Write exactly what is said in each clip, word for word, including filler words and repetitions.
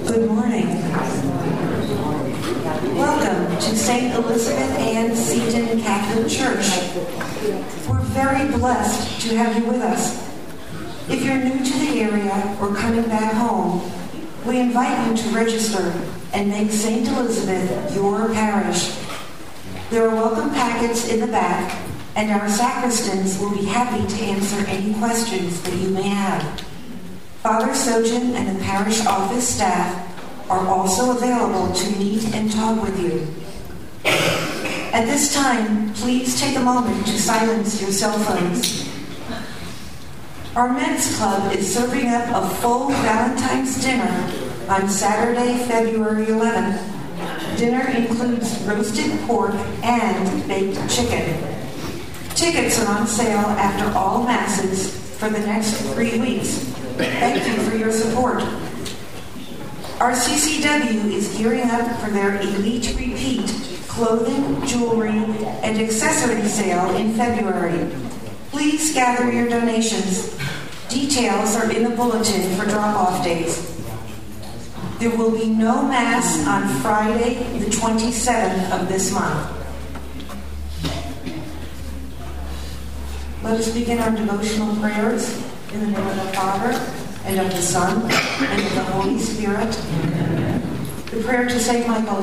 Good morning. Welcome to Saint Elizabeth Ann Seton Catholic Church. We're very blessed to have you with us. If you're new to the area or coming back home, we invite you to register and make Saint Elizabeth your parish. There are welcome packets in the back, and our sacristans will be happy to answer any questions that you may have. Father Sojan and the parish office staff are also available to meet and talk with you. At this time, please take a moment to silence your cell phones. Our men's club is serving up a full Valentine's dinner on Saturday, February eleventh. Dinner includes roasted pork and baked chicken. Tickets are on sale after all masses for the next three weeks. Thank you for your support. Our C C W is gearing up for their Elite Repeat clothing, jewelry, and accessory sale in February. Please gather your donations. Details are in the bulletin for drop-off days. There will be no Mass on Friday, the twenty-seventh of this month. Let us begin our devotional prayers in the name of the Father, and of the Son, and of the Holy Spirit. The prayer to Saint Michael.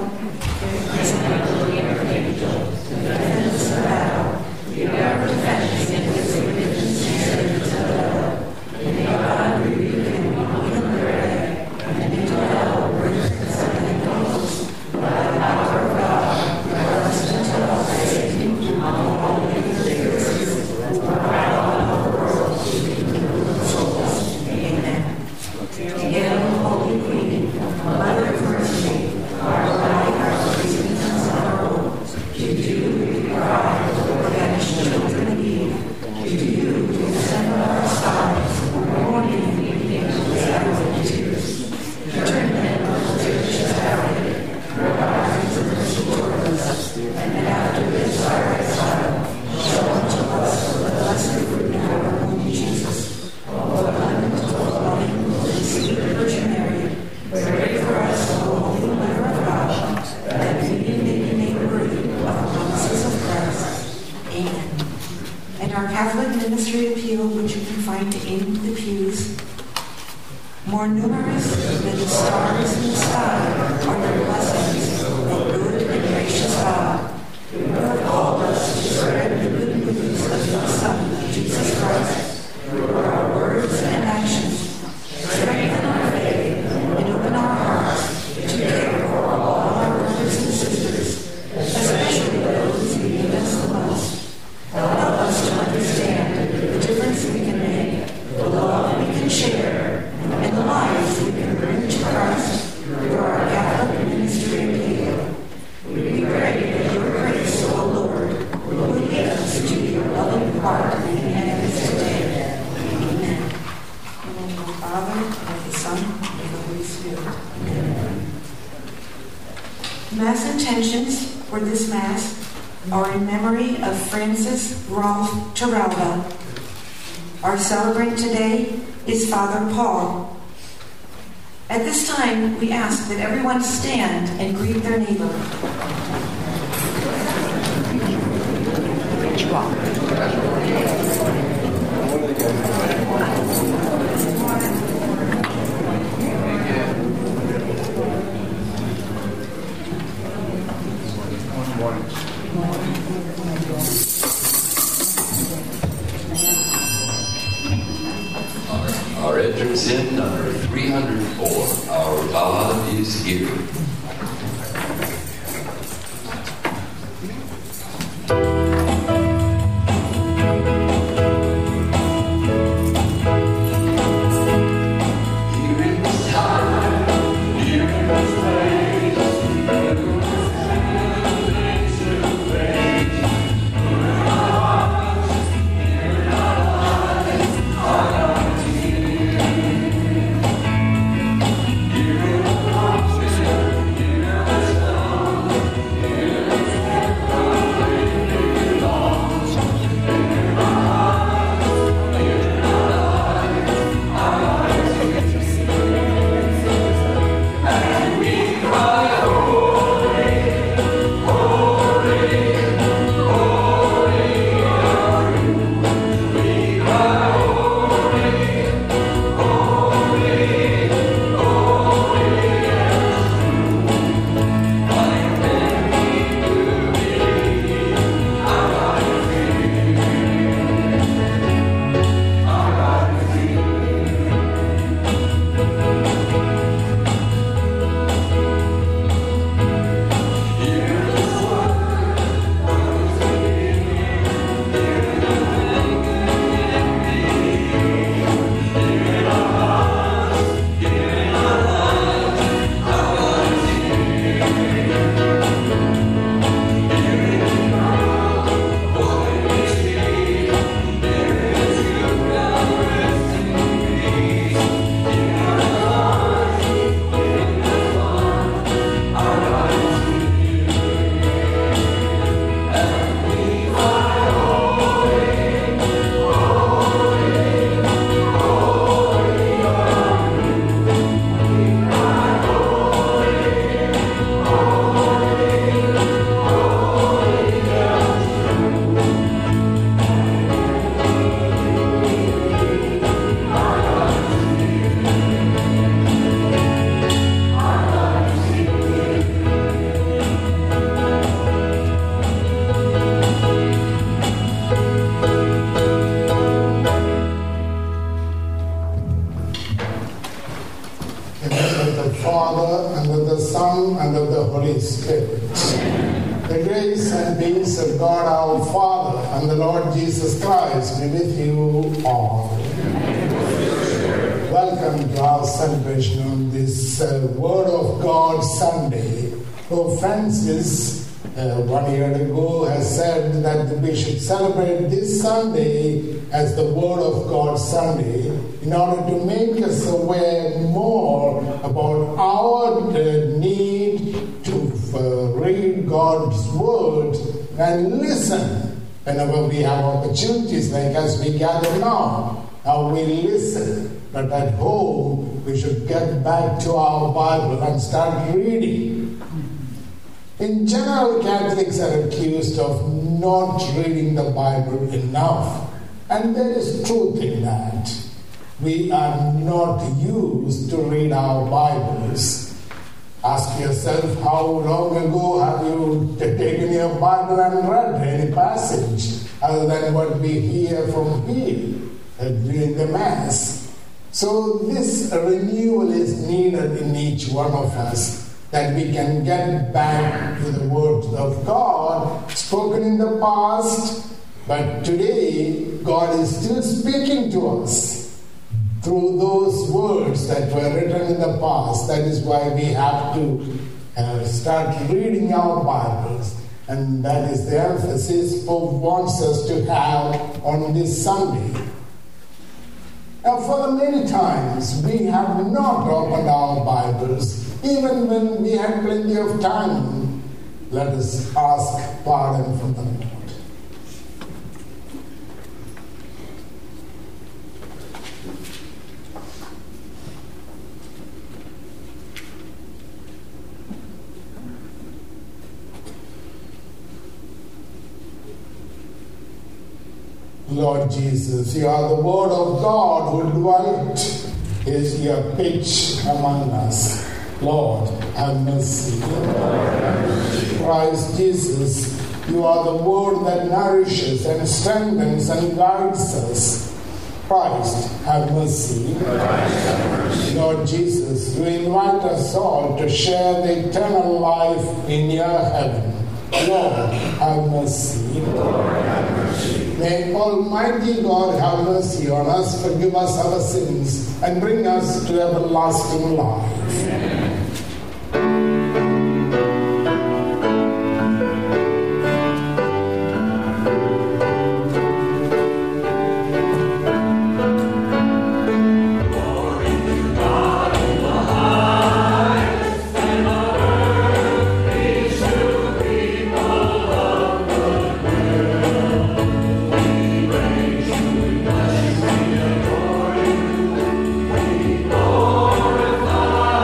Defense of battle. Be our defense against the wickedness and sins of the devil. May God rebuke him in the day, and into hell bring his seven angels. By the power of God, rest until Satan on all the spirits who prowl all the world seeking the ruin of souls. Amen. Hail, Holy Queen, Mother of Mercy, our light, our reasons, and sorrow. To you we cry, for banished children of Eve. To you we send our sighs, mourning, weeping, and tears. Turn then our churches out, rise and mercy toward us, and after this our exile, show unto us the blessed fruit of our womb, Jesus. O abundant, O loving, and sweet Virgin Mary, pray for us, O Holy Mother of God, that we may be made worthy of the promises of Christ. Amen. And our Catholic ministry appeal, which you can find in the pews. More numerous than the stars in the sky are the blessings of good and gracious God, who have called us to spread the good news of your Son, Jesus Christ, through our words and actions. Strengthen our faith and open our hearts to care for all our brothers and sisters, especially those who need us the most. Help us to understand the difference we can make, the love we can share, and the lives we can bring to Christ through our Catholic ministry appeal. We pray that your grace, O Lord, will lead us to your loving heart and hands today. Amen. In the name of the Father, and of the Son, and of the Holy Spirit. Amen. Mass intentions for this Mass are in memory of Francis Rolf Torralba. Our celebrant today is Father Paul. At this time, we ask that everyone stand and greet their neighbor. Our entrance in number three hundred four. Our God is here. You Father, and of the Son, and of the Holy Spirit. Amen. The grace and peace of God our Father and the Lord Jesus Christ be with you all. Amen. Welcome to our celebration on this uh, Word of God Sunday. Pope Francis, uh, one year ago, has said that we should celebrate this Sunday as the Word of God Sunday in order to make us aware more about our uh, need to uh, read God's Word and listen whenever we have opportunities, like as we gather now. Now we listen, but at home we should get back to our Bible and start reading. In general, Catholics are accused of not reading the Bible enough. And there is truth in that. We are not used to read our Bibles. Ask yourself, how long ago have you taken your Bible and read any passage other than what we hear from here during the Mass? So this renewal is needed in each one of us, that we can get back to the Word of God spoken in the past. But today, God is still speaking to us through those words that were written in the past. That is why we have to uh, start reading our Bibles. And that is the emphasis Pope wants us to have on this Sunday. Now, for the many times, we have not opened our Bibles, even when we had plenty of time. Let us ask pardon from the Lord. Lord Jesus, you are the Word of God who dwelt, is your pitch among us. Lord, have mercy. Christ Jesus, you are the Word that nourishes and strengthens and guides us. Christ, have mercy. Lord Jesus, you invite us all to share the eternal life in your heaven. Lord, have mercy. Lord, have mercy. May Almighty God have mercy on us, forgive us our sins, and bring us to everlasting life. Amen. Glorify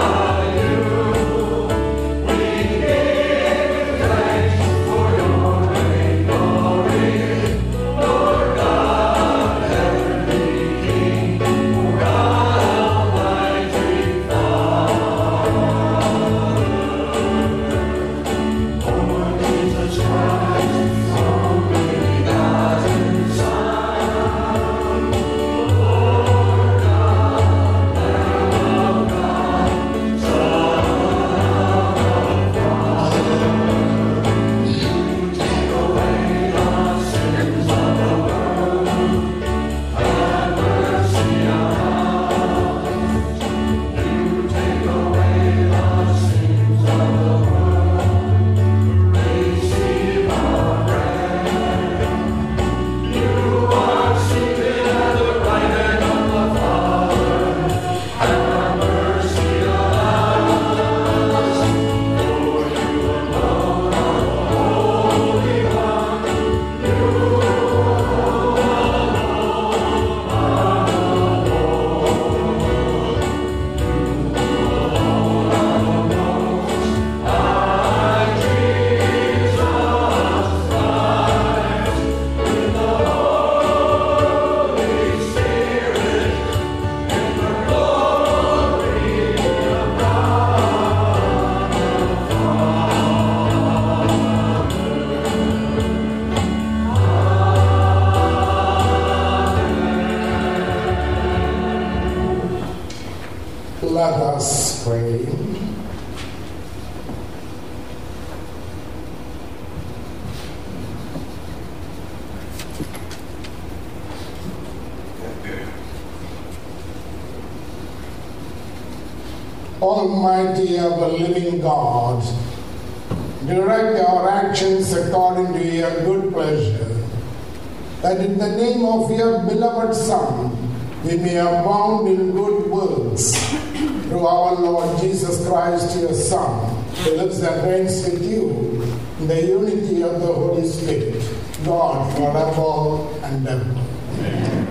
Almighty ever living God, direct our actions according to your good pleasure, that in the name of your beloved Son, we may abound in good works through our Lord Jesus Christ, your Son, who lives and reigns with you in the unity of the Holy Spirit, God, forever and ever. Amen.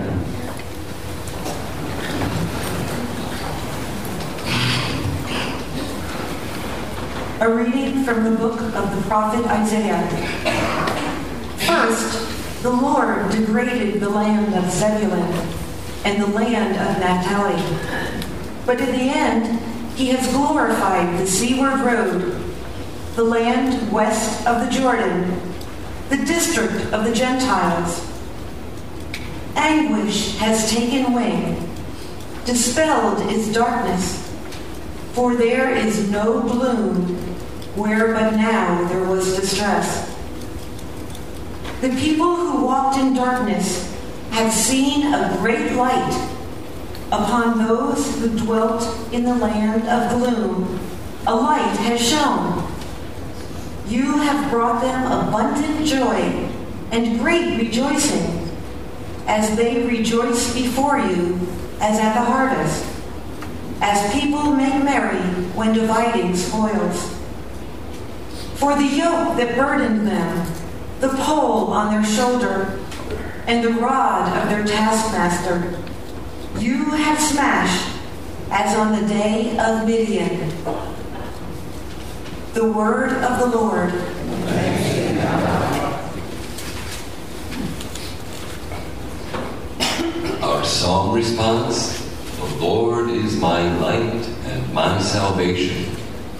A reading from the book of the prophet Isaiah. First, the Lord degraded the land of Zebulun and the land of Naphtali. But in the end, he has glorified the seaward road, the land west of the Jordan, the district of the Gentiles. Anguish has taken wing, dispelled its darkness, for there is no gloom where but now there was distress. The people who walked in darkness have seen a great light. Upon those who dwelt in the land of gloom, a light has shone. You have brought them abundant joy and great rejoicing, as they rejoice before you as at the harvest, as people make merry when dividing spoils. For the yoke that burdened them, the pole on their shoulder, and the rod of their taskmaster, you have smashed as on the day of Midian. The word of the Lord. Our psalm response: the Lord is my light and my salvation.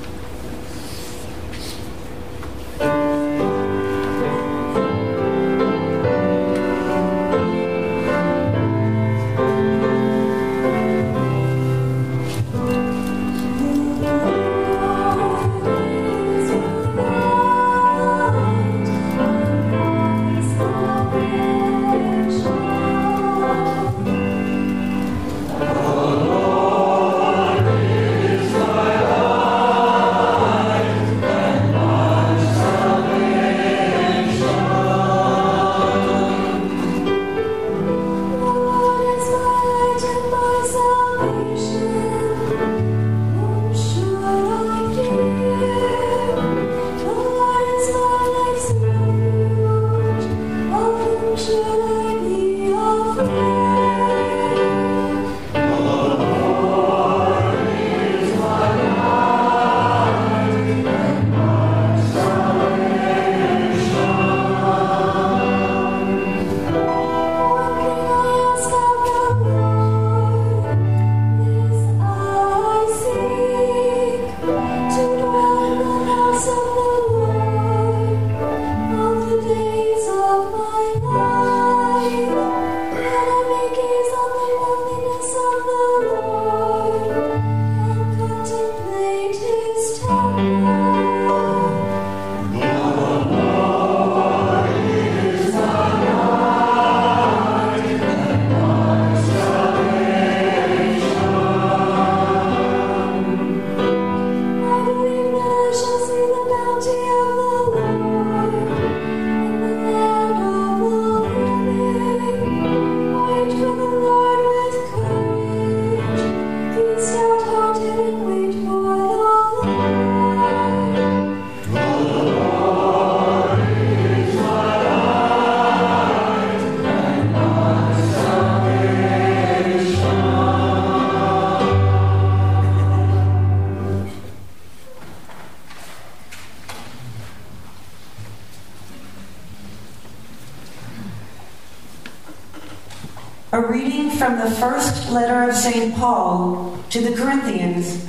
A reading from the first letter of Saint Paul to the Corinthians.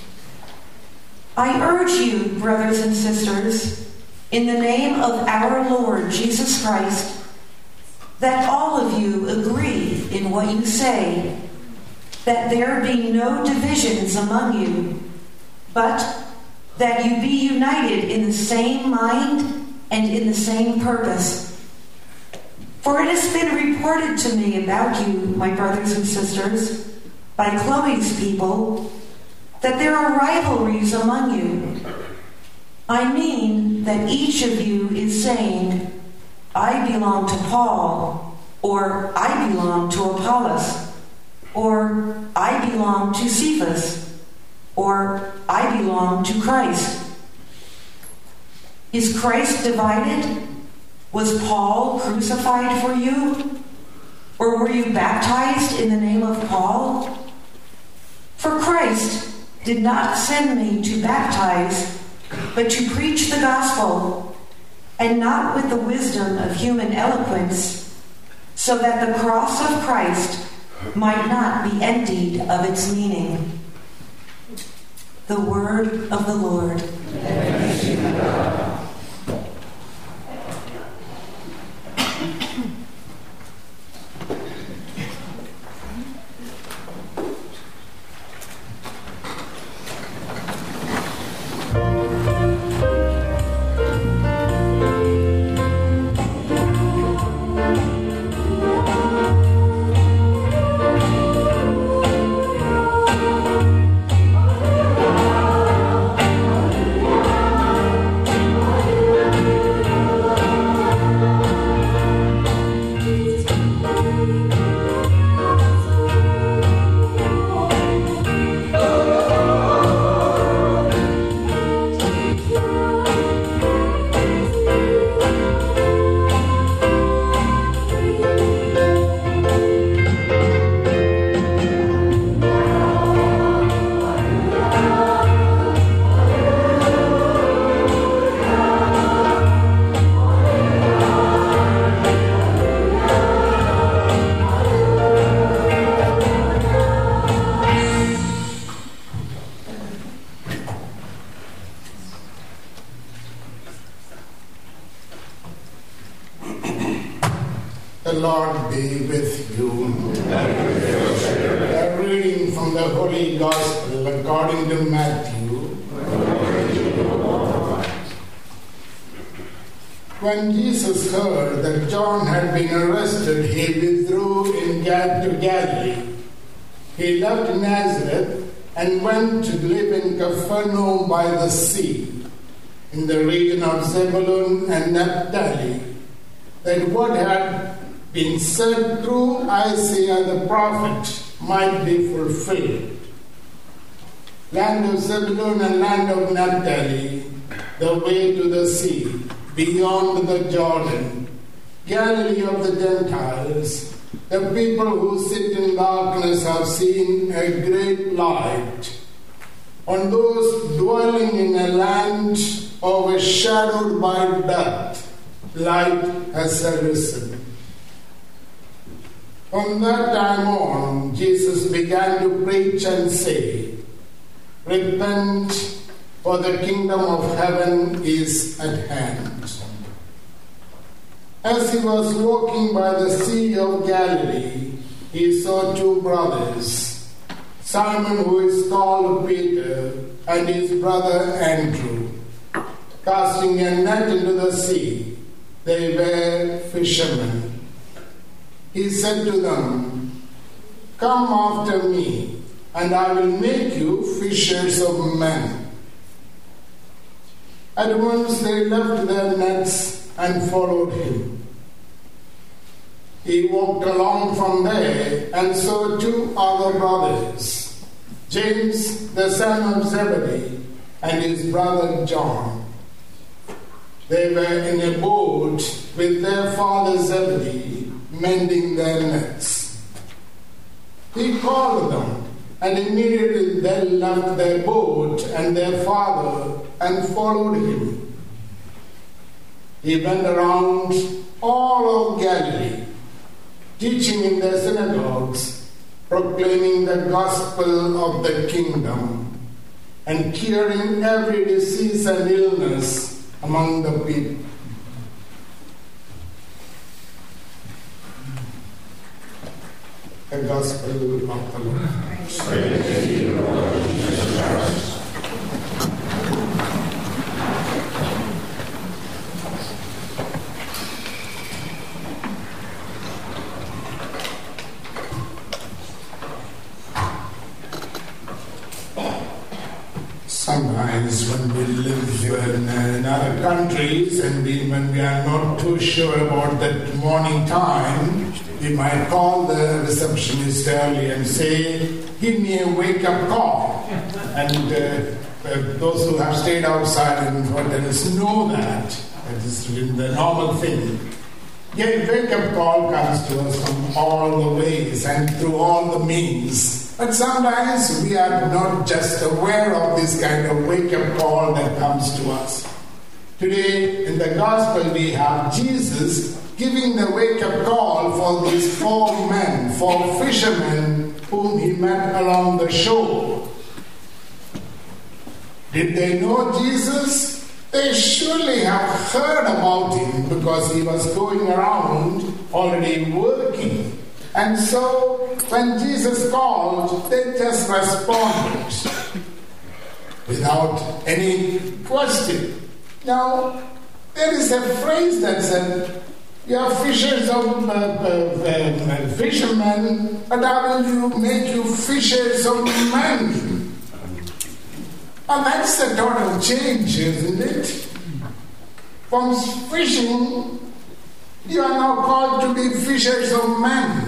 I urge you, brothers and sisters, in the name of our Lord Jesus Christ, that all of you agree in what you say, that there be no divisions among you, but that you be united in the same mind and in the same purpose. For it has been reported to me about you, my brothers and sisters, by Chloe's people, that there are rivalries among you. I mean that each of you is saying, I belong to Paul, or I belong to Apollos, or I belong to Cephas, or I belong to Christ. Is Christ divided? Was Paul crucified for you? Or were you baptized in the name of Paul? For Christ did not send me to baptize, but to preach the gospel, and not with the wisdom of human eloquence, so that the cross of Christ might not be emptied of its meaning. The word of the Lord. Thanks be to God. The Lord be with you. A reading from the Holy Gospel according to Matthew. When Jesus heard that John had been arrested, he withdrew in Gad to Galilee. He left Nazareth and went to live in Capernaum by the sea, in the region of Zebulun and Naphtali, that what had been said through Isaiah the prophet might be fulfilled. Land of Zebulun and land of Naphtali, the way to the sea, beyond the Jordan, Galilee of the Gentiles, the people who sit in darkness have seen a great light. On those dwelling in a land overshadowed by death, light has arisen. From that time on, Jesus began to preach and say, Repent, for the kingdom of heaven is at hand. As he was walking by the Sea of Galilee, he saw two brothers, Simon, who is called Peter, and his brother Andrew, casting a net into the sea. They were fishermen. He said to them, Come after me, and I will make you fishers of men. At once they left their nets and followed him. He walked along from there and saw two other brothers, James the son of Zebedee and his brother John. They were in a boat with their father Zebedee, mending their nets. He called them, and immediately they left their boat and their father and followed him. He went around all of Galilee, teaching in their synagogues, proclaiming the gospel of the kingdom, and curing every disease and illness among the people. The Gospel of the Lord. Praise to you, Lord Jesus Christ. Sometimes when we live in, uh, in other countries and we, when we are not too sure about that morning time, we might call the receptionist early and say, give me a wake-up call. And uh, uh, those who have stayed outside in hotels know that. That is the normal thing. Yet wake-up call comes to us from all the ways and through all the means. But sometimes we are not just aware of this kind of wake-up call that comes to us. Today in the Gospel we have Jesus giving the wake-up call for these four men, four fishermen whom he met along the shore. Did they know Jesus? They surely have heard about him because he was going around already working. And so when Jesus called, they just responded without any question. Now, there is a phrase that said, you are fishers of uh, uh, uh, fishermen, but I will you make you fishers of men. And that's the total change, isn't it? From fishing, you are now called to be fishers of men.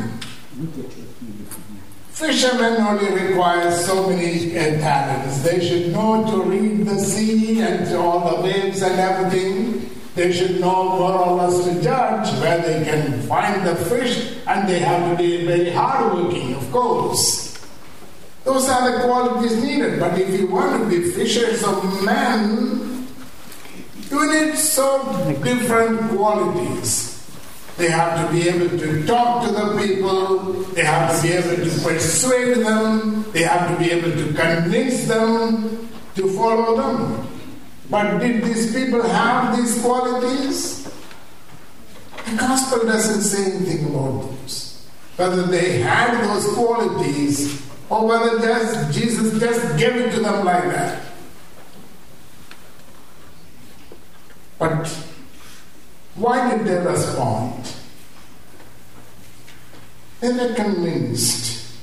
Fishermen only require so many uh, talents. They should know to read the sea and all the waves and everything. They should know more or less to judge where they can find the fish, and they have to be very hardworking, of course. Those are the qualities needed. But if you want to be fishers of men, you need so different qualities. They have to be able to talk to the people. They have to be able to persuade them. They have to be able to convince them to follow them. But did these people have these qualities? The Gospel doesn't say anything about those. Whether they had those qualities or whether just Jesus just gave it to them like that. But why did they respond? They were convinced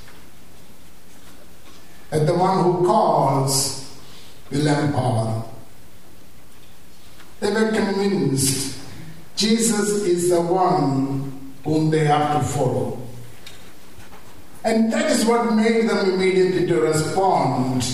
that the one who calls will empower. They were convinced Jesus is the one whom they have to follow. And that is what made them immediately to respond.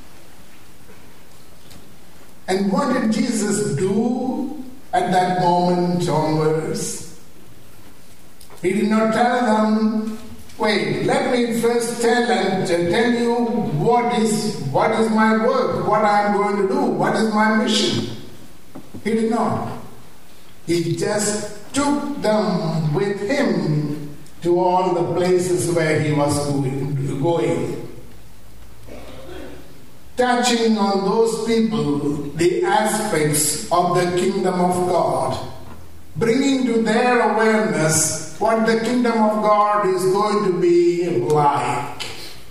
And what did Jesus do at that moment onwards? He did not tell them, wait, let me first tell and tell you what is what is my work, what I am going to do, what is my mission. He did not. He just took them with him to all the places where he was going. Touching on those people the aspects of the kingdom of God, bringing to their awareness what the kingdom of God is going to be like.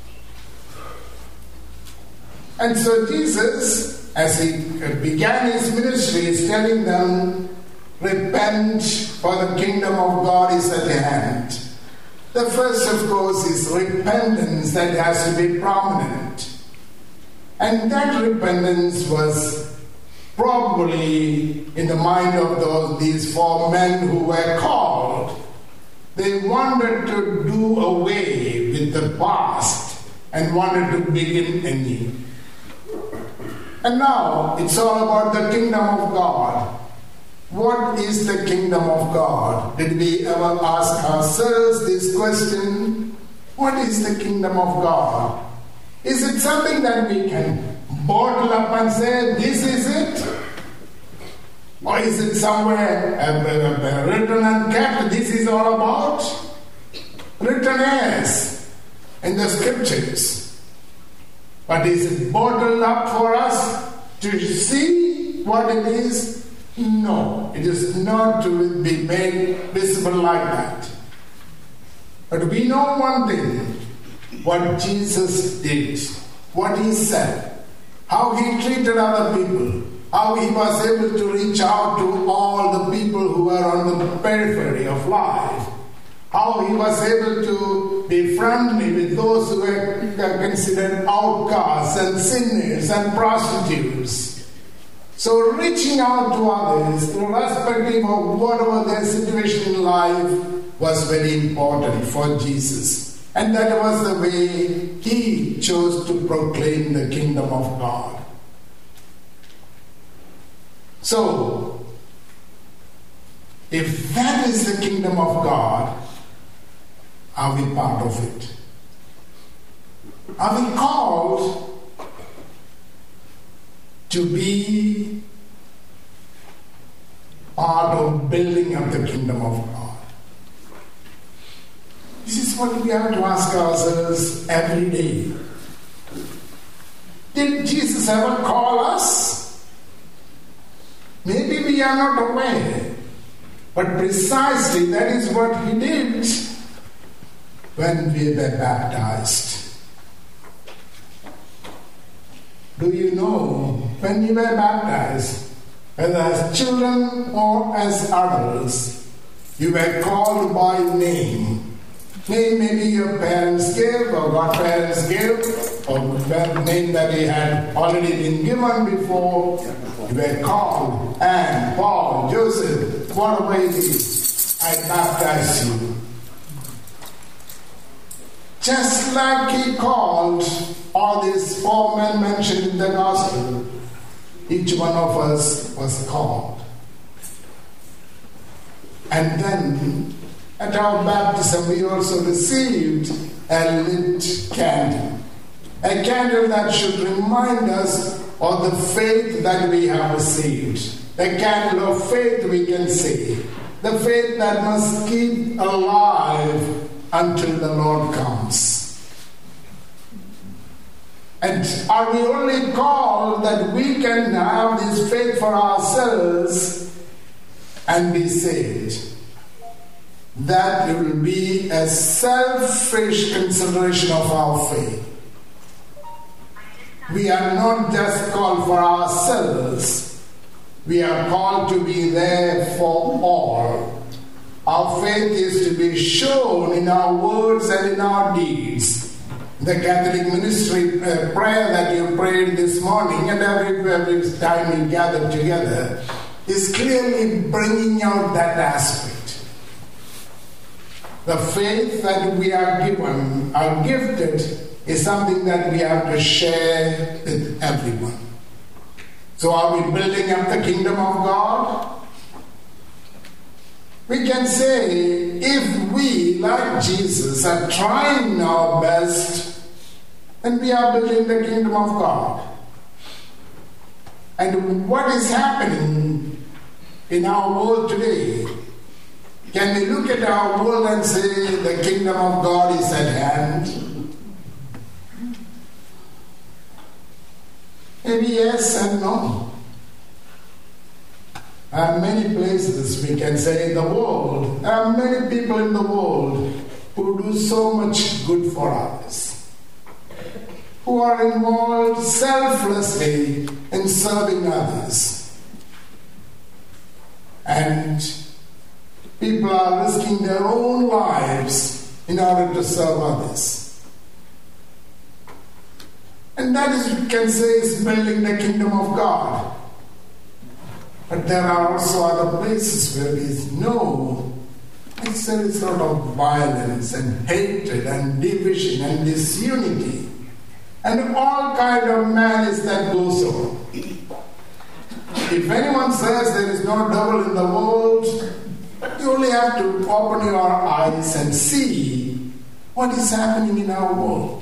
And so Jesus, as he began his ministry, is telling them, repent, for the kingdom of God is at hand. The first, of course, is repentance that has to be prominent. And that repentance was probably in the mind of those these four men who were called. They wanted to do away with the past and wanted to begin anew. And now it's all about the kingdom of God. What is the kingdom of God? Did we ever ask ourselves this question? What is the kingdom of God? Is it something that we can bottle up and say, this is it? Or is it somewhere uh, uh, written and kept, this is all about? Written as in the scriptures. But is it bottled up for us to see what it is? No, it is not to be made visible like that. But we know one thing, what Jesus did, what he said, how he treated other people, how he was able to reach out to all the people who were on the periphery of life, how he was able to be friendly with those who were considered outcasts and sinners and prostitutes. So reaching out to others, irrespective of whatever their situation in life, was very important for Jesus. And that was the way he chose to proclaim the kingdom of God. So, if that is the kingdom of God, are we part of it? Are we called to be part of building up the kingdom of God? This is what we have to ask ourselves every day. Did Jesus ever call us? Maybe we are not aware, but precisely that is what he did when we were baptized. Do you know, when we were baptized, whether as children or as adults, you were called by name. Name maybe your parents gave or godparents gave, or the name that he had already been given before. You were called Anne, Paul, Joseph, whatever it is, I baptize you. Just like he called all these four men mentioned in the gospel, each one of us was called. And then at our baptism we also received a lit candle. A candle that should remind us of the faith that we have received. A candle of faith, we can say. The faith that must keep alive until the Lord comes. And are we only called that we can have this faith for ourselves and be saved? That will be a selfish consideration of our faith. We are not just called for ourselves. We are called to be there for all. Our faith is to be shown in our words and in our deeds. The Catholic ministry uh, prayer that you prayed this morning and every, every time we gather together is clearly bringing out that aspect. The faith that we are given, are gifted, is something that we have to share with everyone. So are we building up the kingdom of God? We can say, if we, like Jesus, are trying our best, then we are building the kingdom of God. And what is happening in our world today? Can we look at our world and say the kingdom of God is at hand? Maybe yes and no. There are many places we can say in the world. There are many people in the world who do so much good for others, who are involved selflessly in serving others. And people are risking their own lives in order to serve others. And that is, we can say, is building the kingdom of God. But there are also other places where we know it's a sort of violence and hatred and division and disunity and all kind of malice that goes on. If anyone says there is no devil in the world, you only have to open your eyes and see what is happening in our world.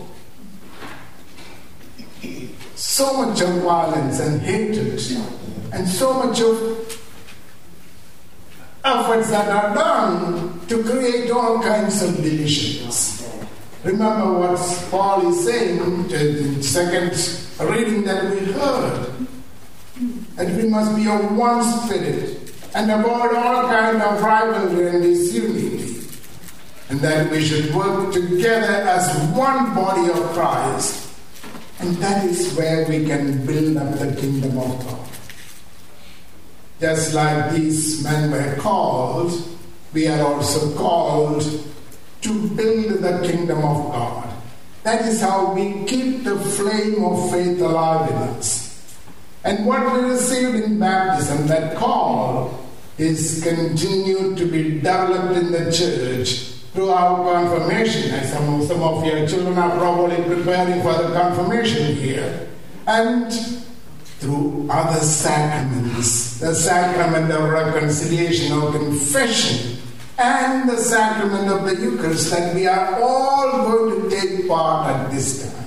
So much of violence and hatred and so much of efforts that are done to create all kinds of divisions. Remember what Paul is saying in the second reading that we heard, that we must be of one spirit and avoid all kind of rivalry and disunity, and that we should work together as one body of Christ. And that is where we can build up the kingdom of God. Just like these men were called, we are also called to build the kingdom of God. That is how we keep the flame of faith alive in us. And what we received in baptism, that call, is continued to be developed in the church through our confirmation. And some, some of your children are probably preparing for the confirmation here. And through other sacraments, the sacrament of reconciliation or confession, and the sacrament of the Eucharist, that we are all going to take part at this time.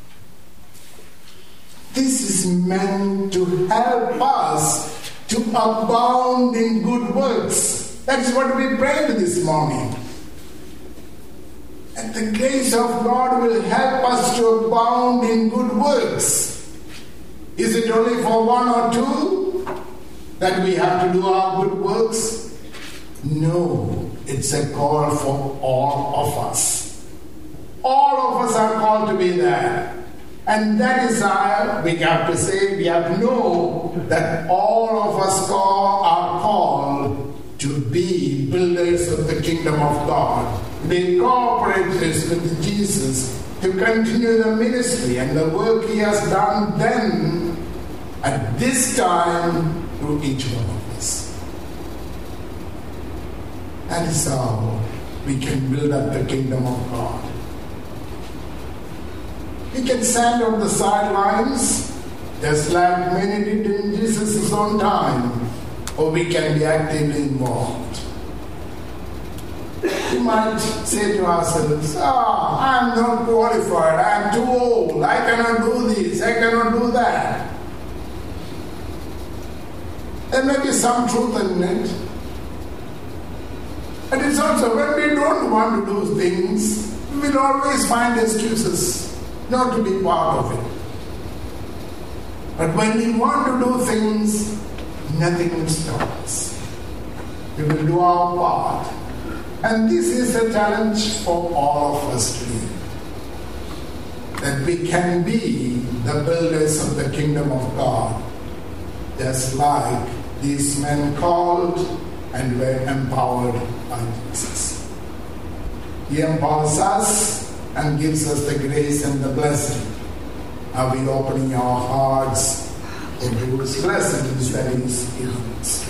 This is meant to help us to abound in good works. That's what we prayed this morning. And the grace of God will help us to abound in good works. Is it only for one or two that we have to do our good works? No, it's a call for all of us. All of us are called to be there. And that is how we have to say, we have to know that all of us call, are called to be builders of the kingdom of God, be cooperators with Jesus to continue the ministry and the work He has done then, at this time, through each one of us. That is how we can build up the kingdom of God. We can stand on the sidelines, just like many did in Jesus' own time, or we can be actively involved. We might say to ourselves, ah, I'm not qualified, I'm too old, I cannot do this, I cannot do that. There may be some truth in it. But it's also when we don't want to do things, we will always find excuses not to be part of it. But when we want to do things, nothing will stop us. We will do our part. And this is a challenge for all of us to do. That we can be the builders of the kingdom of God, just like these men called and were empowered by Jesus. He empowers us and gives us the grace and the blessing. Are we opening our hearts for those blessings that is in us?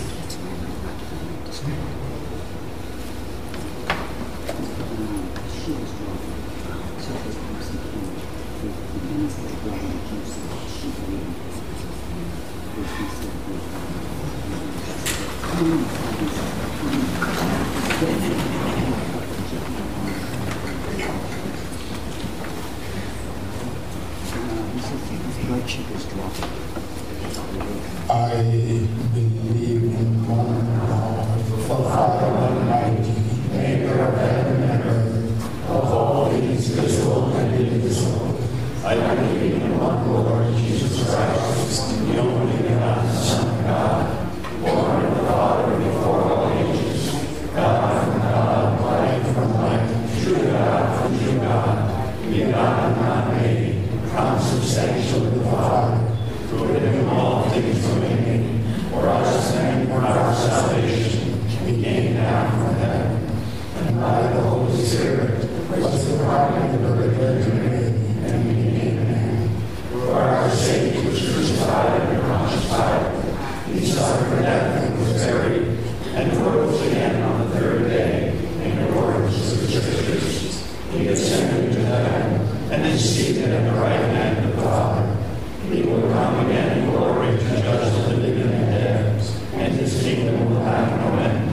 I believe in one God, the Father Almighty, maker of heaven and earth, of all things visible and invisible. I believe in one Lord Jesus Christ, the only begotten Son of God, born of the Father before all ages, God from God, light from light, true God from true God, begotten, not made, consubstantial with the Father. Through Him all things were made, for us and for our salvation, He came down from heaven, and by the Holy Spirit was incarnate of the Virgin Mary, and He became man. For our sake He was crucified under Pontius Pilate. He suffered death and was buried, and rose again on the third day, in accordance with the Scriptures. He ascended into heaven, and is seated at the right hand of the Father. He will come again in glory to judge the living and the dead, and His kingdom will have no end.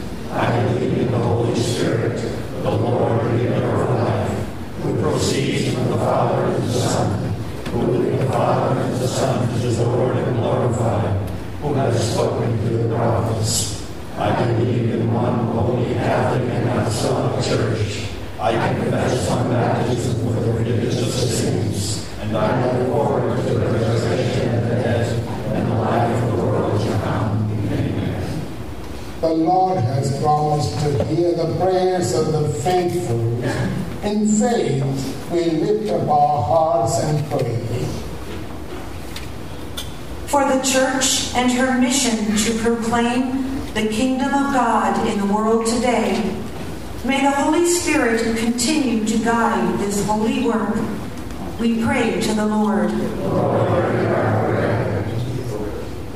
I believe in the Holy Spirit, the Lord, the giver of life, who proceeds from the Father and the Son, who with the Father and the Son is adored and glorified, who has spoken to the prophets. I believe in one holy Catholic and Apostolic Church. I confess one baptism for the forgiveness of sins, and I look forward to the resurrection of the dead and the life of the world to come. Amen. The Lord has promised to hear the prayers of the faithful. In faith, we lift up our hearts and pray. For the Church and her mission to proclaim the kingdom of God in the world today, may the Holy Spirit continue to guide this holy work. We pray to the Lord. Lord,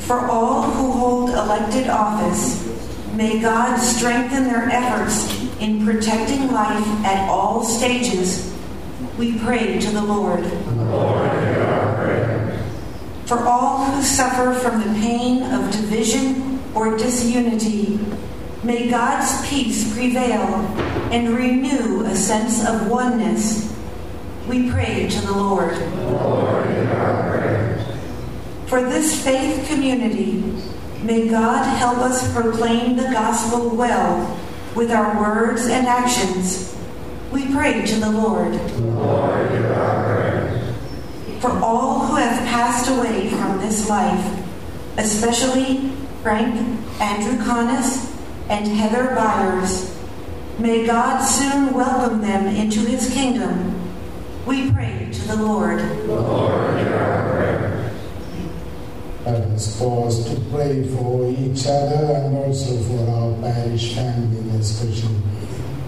For all who hold elected office, may God strengthen their efforts in protecting life at all stages. We pray to the Lord. Lord, hear our prayer. For all who suffer from the pain of division or disunity, may God's peace prevail and renew a sense of oneness. We pray to the Lord. Lord, hear our prayer. For this faith community, may God help us proclaim the gospel well with our words and actions. We pray to the Lord. Lord, hear our prayer. For all who have passed away from this life, especially Frank Andrew Connis and Heather Byers, may God soon welcome them into his kingdom. We pray to the Lord. Lord, hear our prayer. Let us pause to pray for each other and also for our parish family in a special way.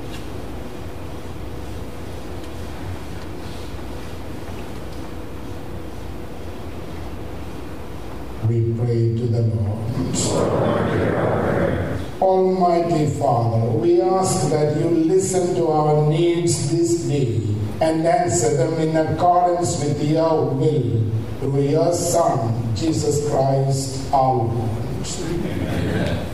We pray to the Lord. Lord, hear our prayer. Almighty Father, we ask that you listen to our needs this day and answer them in accordance with your will through your Son, Jesus Christ, our Lord. Amen.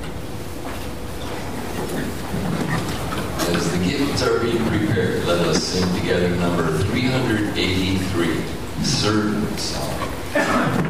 As the gifts are being prepared, let us sing together number three hundred eighty-three, Servant Song.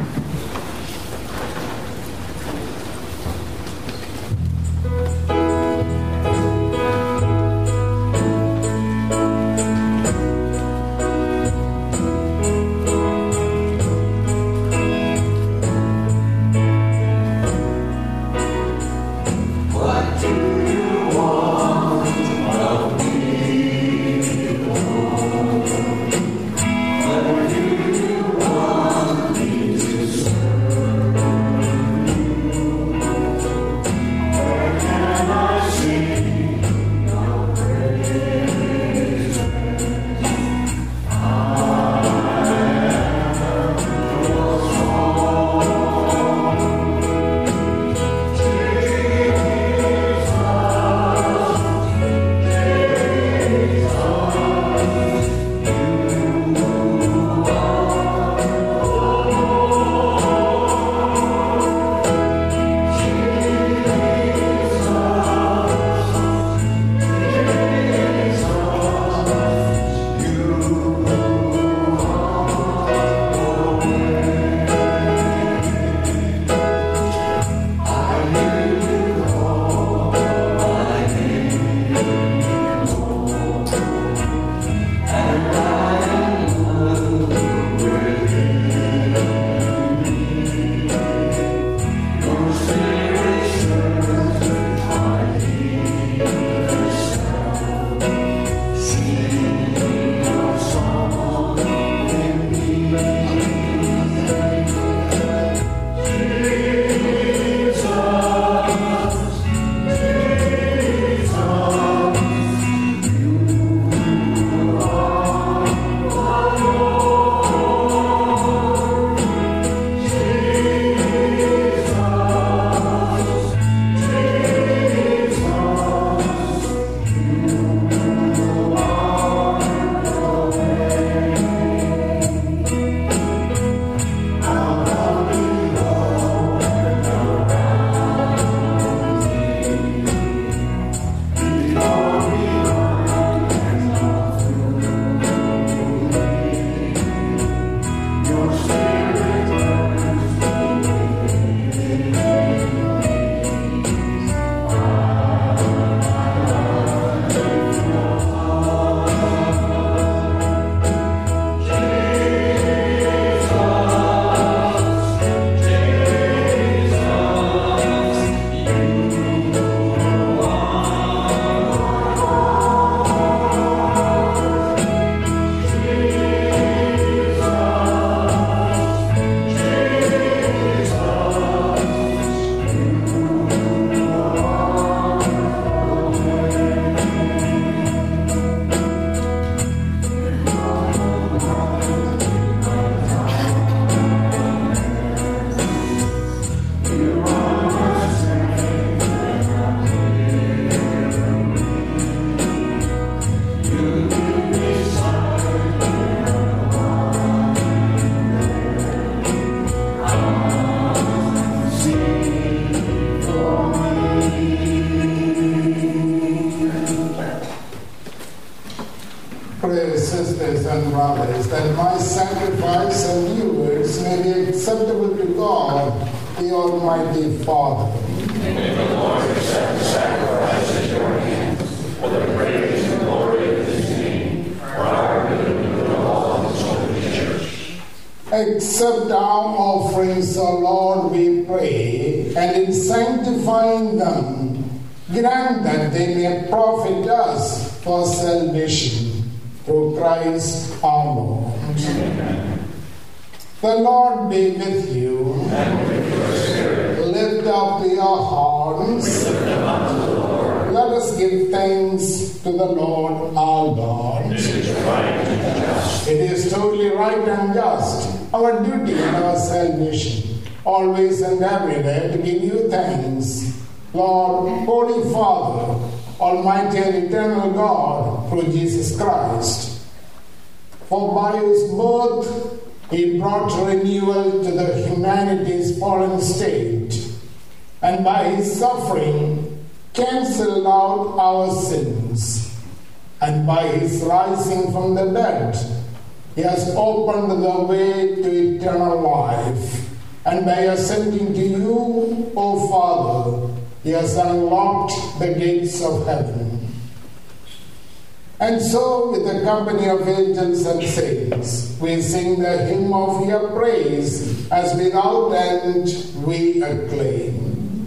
acceptable to God, the Almighty Father. May the Lord accept the sacrifice at your hands for the praise and glory of his name, for our good and the good of all his holy church. Accept our offerings, O Lord, we pray, and in sanctifying them, grant that they may profit us for salvation through Christ our Lord. Amen. The Lord be with you. And with your spirit. Lift up your hearts. Lift them up to the Lord. Let us give thanks to the Lord our God. It is right and just. It is totally right and just, our duty and our salvation, always and every day to give you thanks, Lord, Holy Father, Almighty and eternal God, through Jesus Christ. For by his birth he brought renewal to the humanity's fallen state, and by his suffering cancelled out our sins, and by his rising from the dead he has opened the way to eternal life, and by ascending to you, O Father, he has unlocked the gates of heaven. And so, with the company of angels and saints, we sing the hymn of your praise, as without end we acclaim.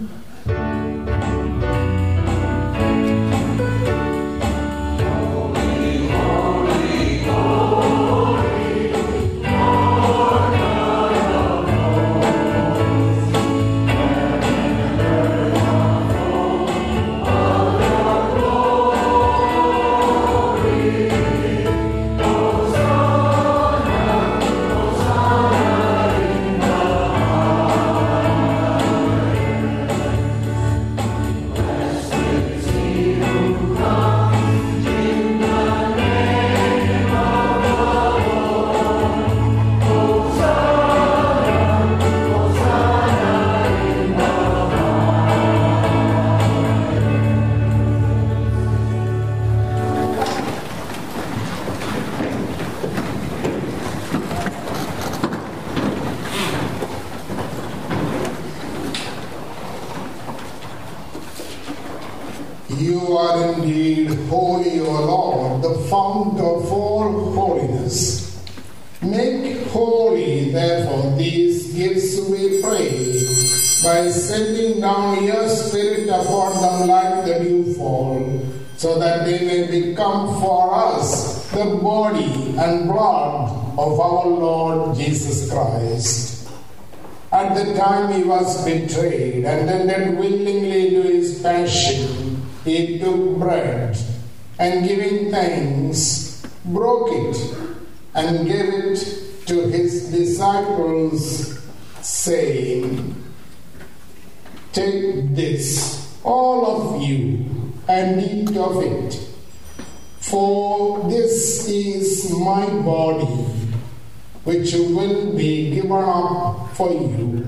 You are indeed holy, O Lord, the fount of all holiness. Make holy, therefore, these gifts, we pray, by sending down your Spirit upon them like the dewfall, so that they may become for us the body and blood of our Lord Jesus Christ. At the time he was betrayed and entered willingly to his passion, he took bread, and giving thanks, broke it, and gave it to his disciples, saying, "Take this, all of you, and eat of it, for this is my body, which will be given up for you."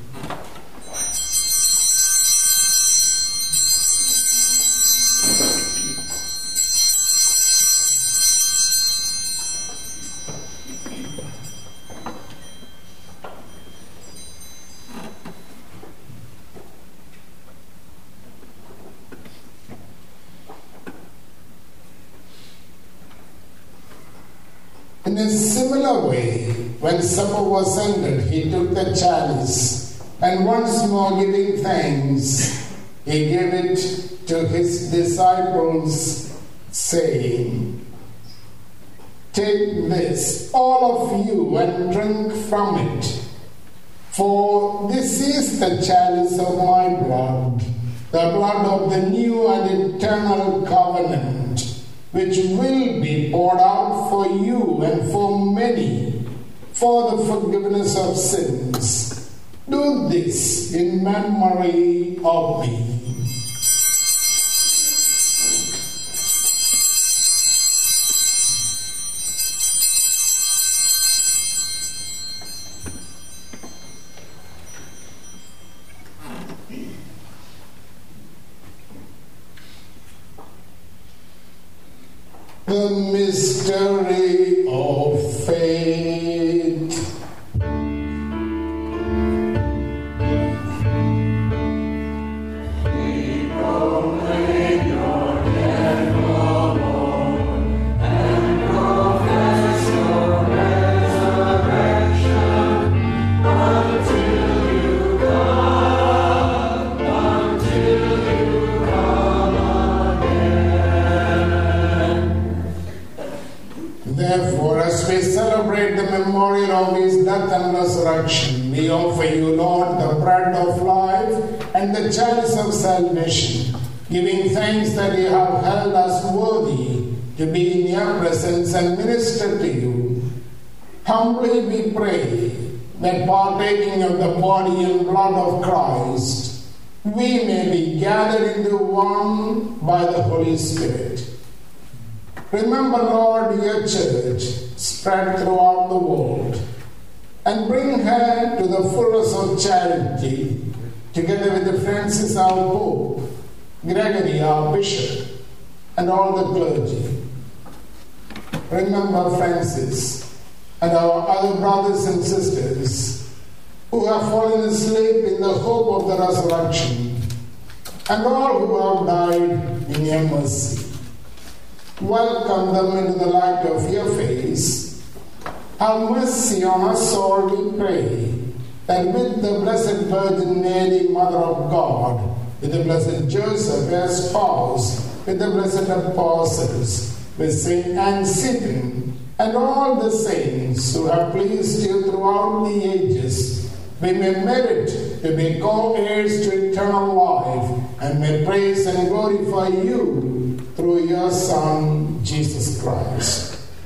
In a similar way, when supper was ended, he took the chalice, and once more giving thanks, he gave it to his disciples, saying, "Take this, all of you, and drink from it, for this is the chalice of my blood, the blood of the new and eternal covenant, which will be poured out for you and for many for the forgiveness of sins. Do this in memory of me." The mystery of faith. resurrection, we offer you, Lord, the bread of life and the chalice of salvation, giving thanks that you have held us worthy to be in your presence and minister to you. Humbly we pray that partaking of the body and blood of Christ, we may be gathered into one by the Holy Spirit. Remember, Lord, your church spread throughout the world, and bring her to the fullness of charity, together with Francis our Pope, Gregory our Bishop, and all the clergy. Remember Francis and our other brothers and sisters who have fallen asleep in the hope of the resurrection, and all who have died in your mercy. Welcome them into the light of your face. Have mercy on us all, we pray, that with the Blessed Virgin Mary, Mother of God, with the Blessed Joseph, her spouse, with the blessed apostles, with Saint Anne Seton, and all the saints who have pleased you throughout the ages, we may merit to be co-heirs to eternal life, and may praise and glorify you through your Son, Jesus Christ.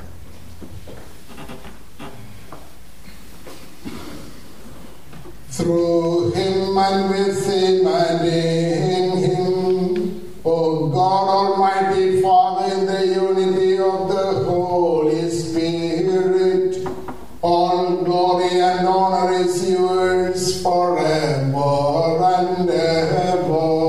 Through him and with him and in him, O God, Almighty Father, in the unity of the Holy Spirit, all glory and honor is yours forever and ever.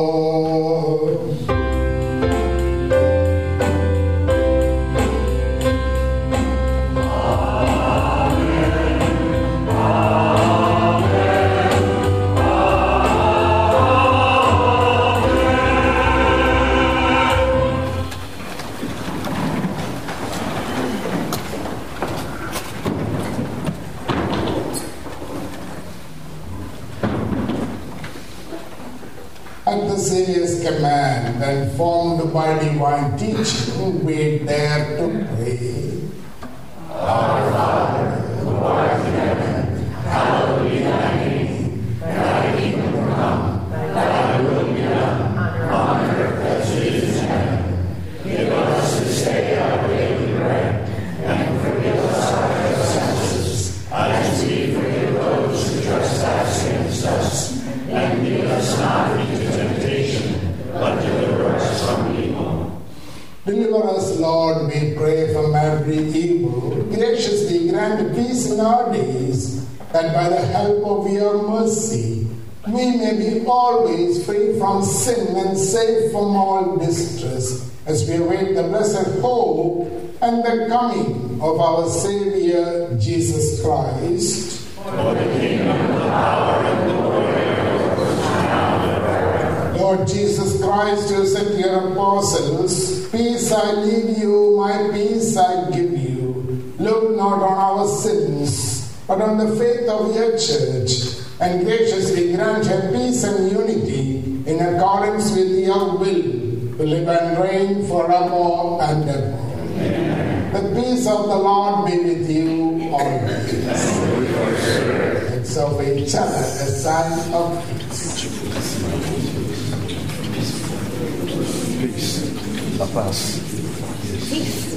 At the Saviour's command and formed by divine teaching, we dare to pray. Our Father, who art in heaven, hallowed be thy name. Thy kingdom come, thy will be done, on earth as it is in heaven. Give us this day our daily bread, and forgive us our trespasses, as we forgive those who trespass against us. And lead us not into temptation, but deliver us from evil. Deliver us, Lord, we pray, from every evil. Graciously grant peace in our days, that by the help of your mercy, we may be always free from sin and safe from all distress, as we await the blessed hope and the coming of our Savior, Jesus Christ. For the kingdom, the power, and the glory, Lord Jesus Christ, you said to your apostles, peace I leave you, my peace I give you. Look not on our sins, but on the faith of your church, and graciously grant her peace and unity in accordance with your will, to live and reign forever and ever. Amen. The peace of the Lord be with you always. Let's offer each other a sign of peace. Peace. La paz. Peace.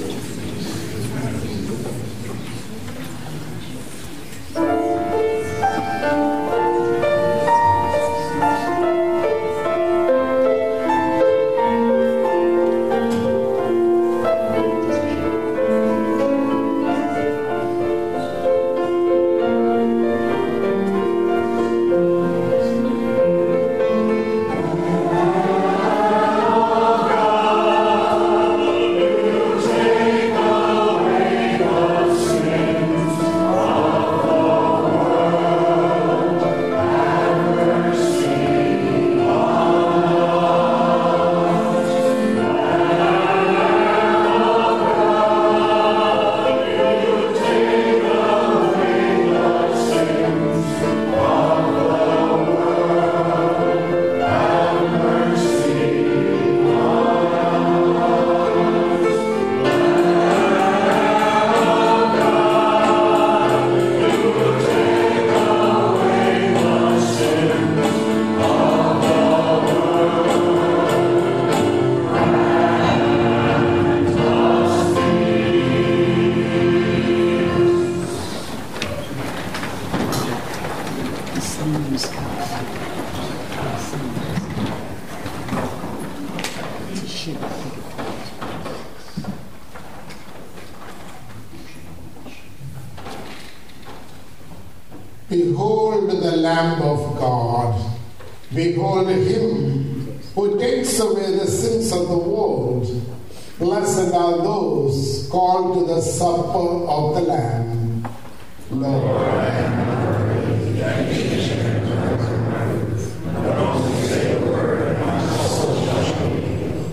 Take away Behold the Lamb of God. Behold him who takes away the sins of the world. Blessed are those called to the supper of the Lamb. Lord, I am not worthy that you should enter my mouth, but only say a word and my soul shall be healed.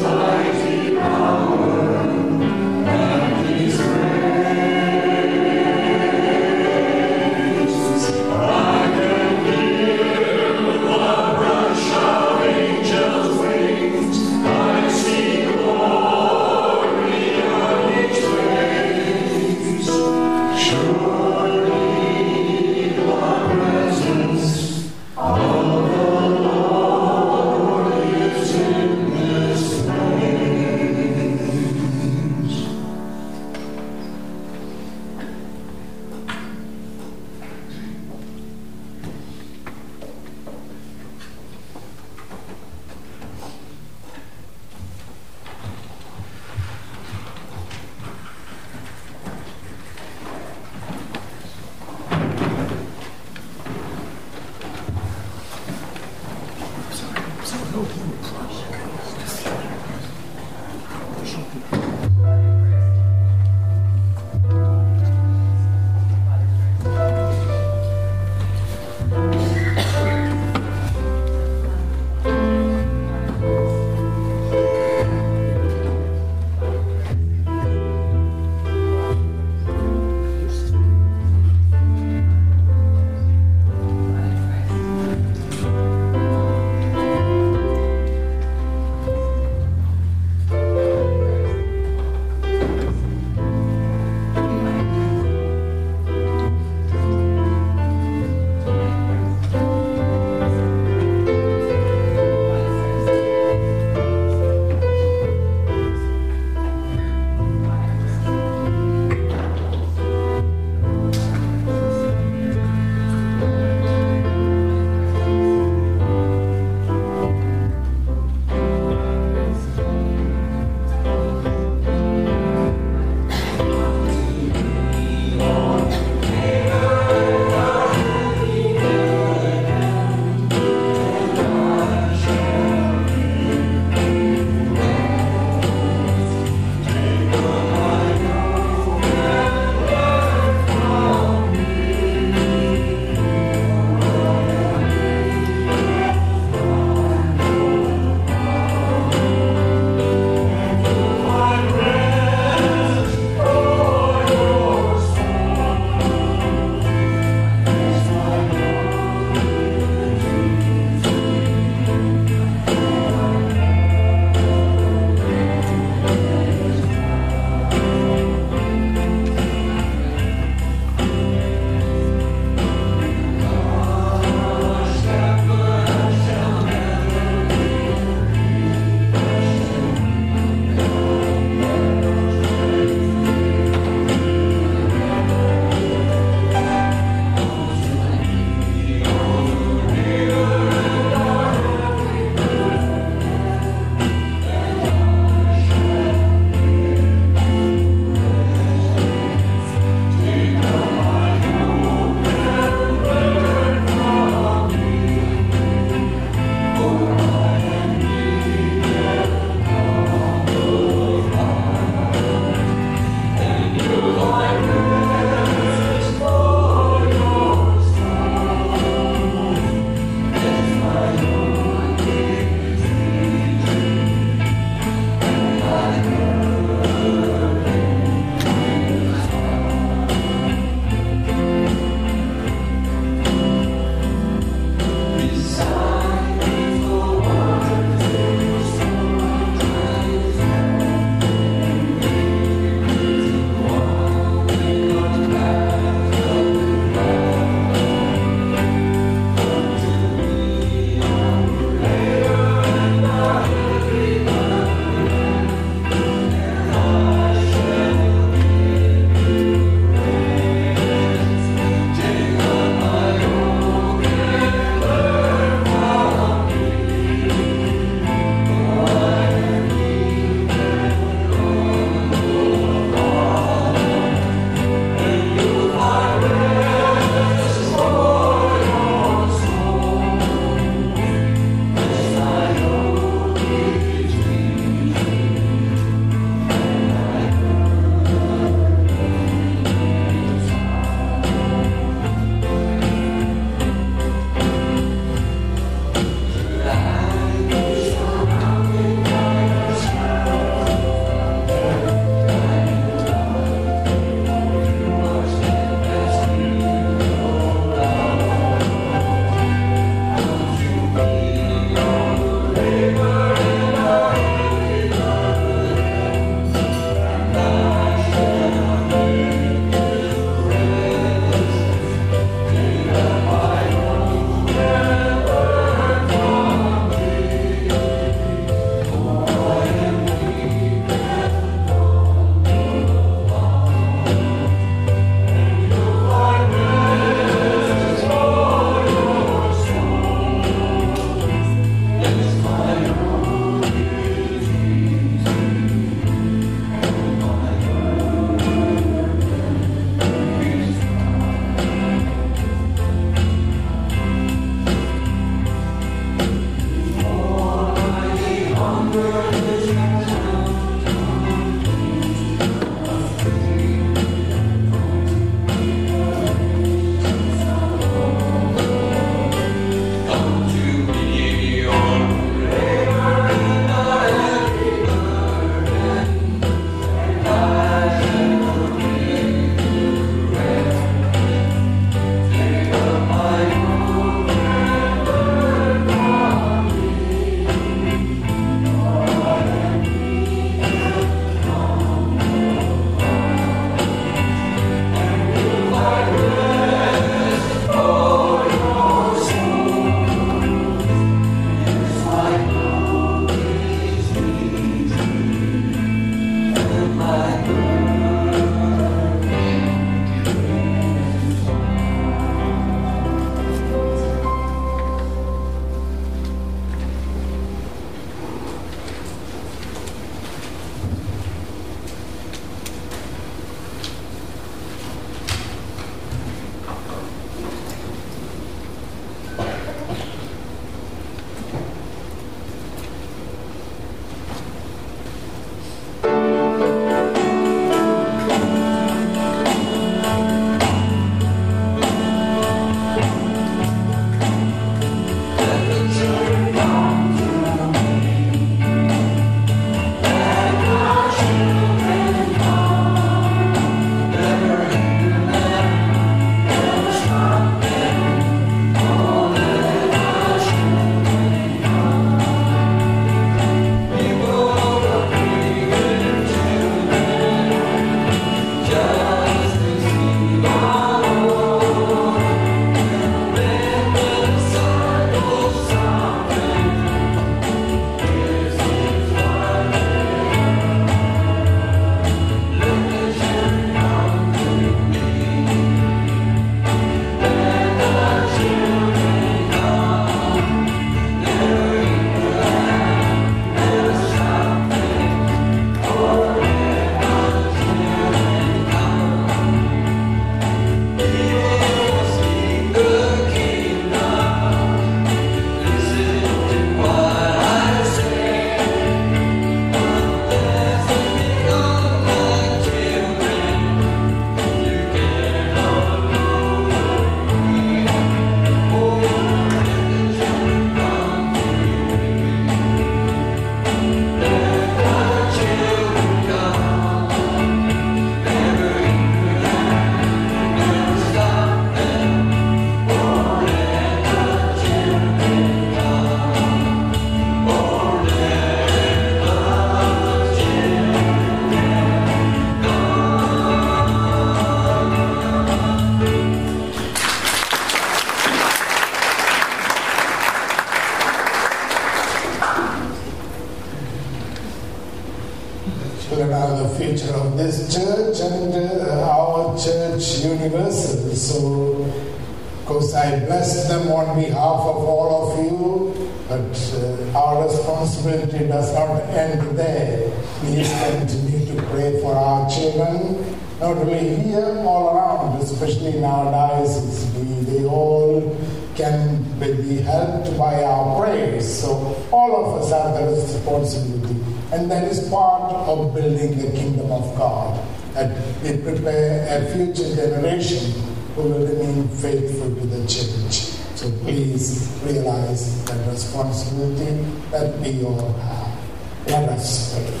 children are the future of this church and uh, our church universal. So, of course, I bless them on behalf of all of you, but uh, our responsibility does not end there. Please continue to pray for our children, not only here, all around, especially in our diocese. We, they all can be helped by our prayers. So all of us have the responsibility. And that is part of building the kingdom of God. That we prepare a future generation who will remain faithful to the church. So please realize that responsibility that we all have. Let us pray.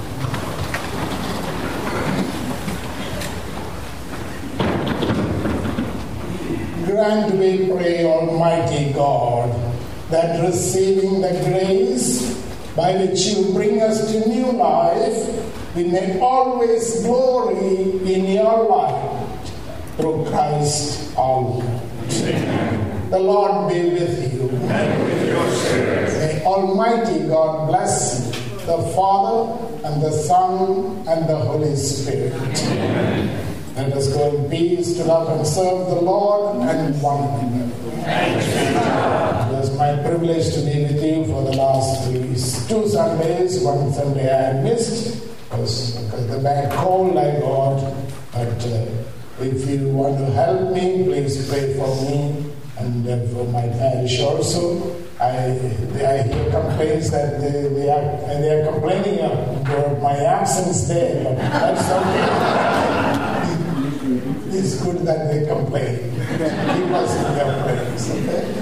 Grant, we pray, Almighty God, that receiving the grace by which you bring us to new life, we may always glory in your light through Christ our Lord. Amen. The Lord be with you. And with your spirit. May Almighty God bless you, the Father and the Son and the Holy Spirit. Amen. Let us go in peace to love and serve the Lord and one another. It was my privilege to be with you for the last three, two Sundays. One Sunday I had missed because, because the back cold I got. But uh, if you want to help me, please pray for me and uh, for my parish also. I, I hear complaints that they, they, are, they are complaining about my absence there, but that's okay. It's good that they complain. Keep us in their prayers, okay?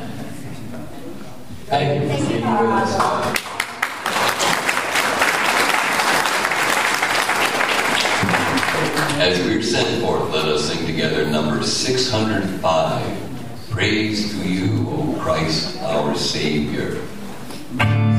Thank you. Thank you, Father. As we're sent forth, let us sing together number six hundred five. Praise to you, O Christ, our Savior.